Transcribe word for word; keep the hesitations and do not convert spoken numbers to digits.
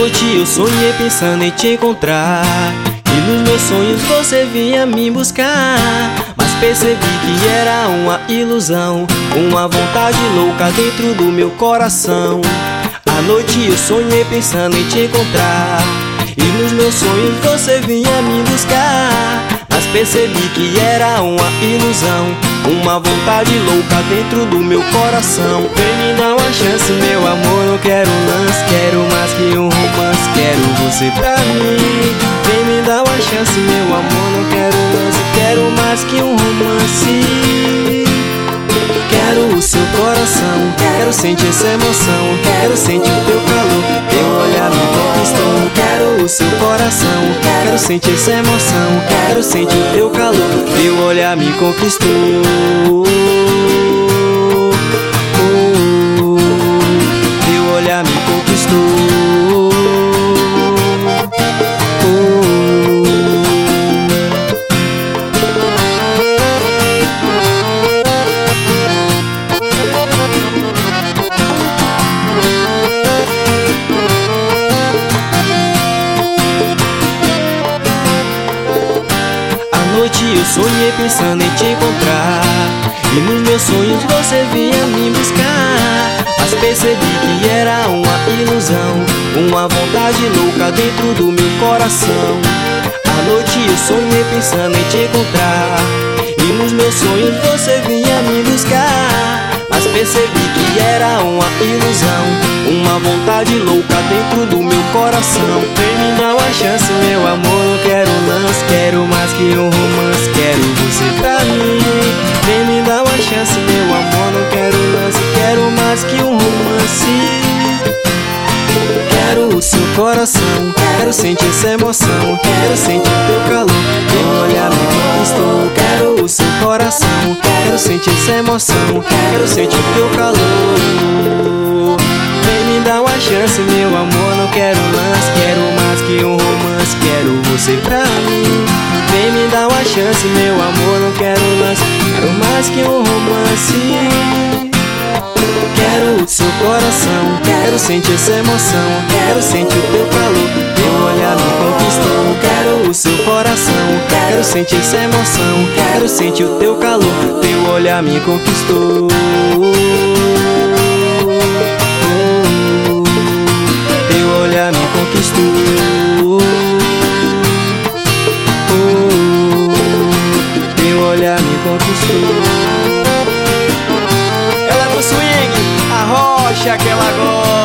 noite eu sonhei pensando em te encontrar, e nos meus sonhos você vinha me buscar. Mas percebi que era uma ilusão, uma vontade louca dentro do meu coração. À noite eu sonhei pensando em te encontrar, e nos meus sonhos você vinha me buscar. Mas percebi que era uma ilusão, uma vontade louca dentro do meu coração. Vem me dar uma chance, meu amor, não quero lance, quero mais que um romance, quero você pra mim. Vem me dar uma chance, meu amor, não quero lance, quero mais que um romance. Quero o seu coração, quero sentir essa emoção, quero sentir o teu calor, teu olhar me conquistou. Quero o seu coração, quero sentir essa emoção, quero sentir o teu calor, teu olhar me conquistou. Teu olhar me conquistou. Eu sonhei pensando em te encontrar, e nos meus sonhos você vinha me buscar. Mas percebi que era uma ilusão, uma vontade louca dentro do meu coração. À noite eu sonhei pensando em te encontrar, e nos meus sonhos você vinha me buscar. Mas percebi que era uma ilusão, uma vontade louca dentro do meu coração. Vem me dar uma chance, meu amor, não quero lance, quero mais que um romance, quero você pra mim. Vem me dar uma chance, meu amor, não quero lance, quero mais que um romance. Quero o seu coração, quero sentir essa emoção, quero sentir o teu calor, teu olhar me conquistou. Quero o seu coração, quero sentir essa emoção, quero sentir o teu calor. Vem me dar uma chance, meu amor, não quero lance, quero mais que um romance, quero você pra mim. Vem me dar uma chance, meu amor, não quero lance, quero mais que um romance. Quero o seu coração, quero sentir essa emoção, quero sentir o teu calor, teu olhar me conquistou. Quero o seu coração, quero sentir essa emoção, quero sentir o teu calor, teu olhar me conquistou. Teu olhar me conquistou. Teu olhar me conquistou. Ela é do swing, a rocha que ela gosta.